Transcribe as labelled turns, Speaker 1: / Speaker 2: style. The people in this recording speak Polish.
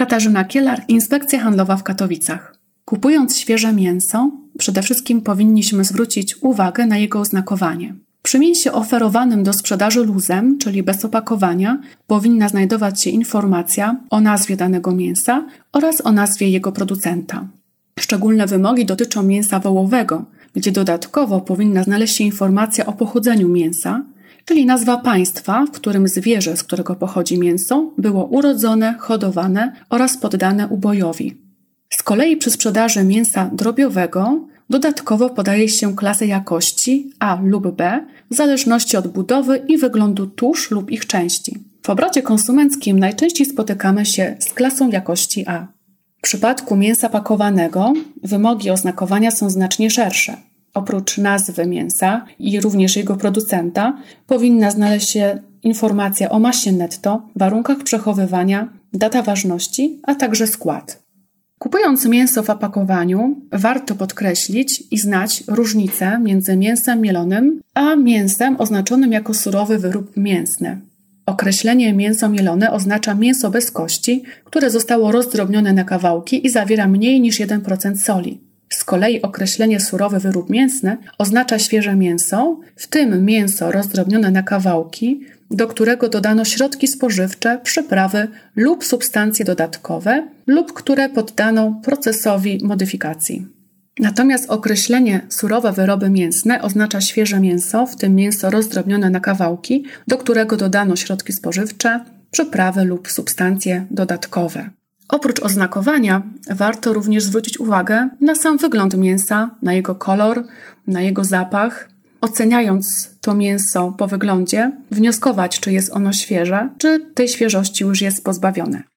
Speaker 1: Katarzyna Kielar, Inspekcja Handlowa w Katowicach. Kupując świeże mięso, przede wszystkim powinniśmy zwrócić uwagę na jego oznakowanie. Przy mięsie oferowanym do sprzedaży luzem, czyli bez opakowania, powinna znajdować się informacja o nazwie danego mięsa oraz o nazwie jego producenta. Szczególne wymogi dotyczą mięsa wołowego, gdzie dodatkowo powinna znaleźć się informacja o pochodzeniu mięsa, czyli nazwa państwa, w którym zwierzę, z którego pochodzi mięso, było urodzone, hodowane oraz poddane ubojowi. Z kolei przy sprzedaży mięsa drobiowego dodatkowo podaje się klasę jakości A lub B w zależności od budowy i wyglądu tusz lub ich części. W obrocie konsumenckim najczęściej spotykamy się z klasą jakości A. W przypadku mięsa pakowanego wymogi oznakowania są znacznie szersze. Oprócz nazwy mięsa i również jego producenta powinna znaleźć się informacja o masie netto, warunkach przechowywania, data ważności, a także skład. Kupując mięso w opakowaniu, warto podkreślić i znać różnicę między mięsem mielonym a mięsem oznaczonym jako surowy wyrób mięsny. Określenie mięso mielone oznacza mięso bez kości, które zostało rozdrobnione na kawałki i zawiera mniej niż 1% soli. Z kolei określenie surowy wyrób mięsny oznacza świeże mięso, w tym mięso rozdrobnione na kawałki, do którego dodano środki spożywcze, przyprawy lub substancje dodatkowe lub które poddano procesowi modyfikacji. Natomiast określenie surowe wyroby mięsne oznacza świeże mięso, w tym mięso rozdrobnione na kawałki, do którego dodano środki spożywcze, przyprawy lub substancje dodatkowe. Oprócz oznakowania warto również zwrócić uwagę na sam wygląd mięsa, na jego kolor, na jego zapach. Oceniając to mięso po wyglądzie, wnioskować, czy jest ono świeże, czy tej świeżości już jest pozbawione.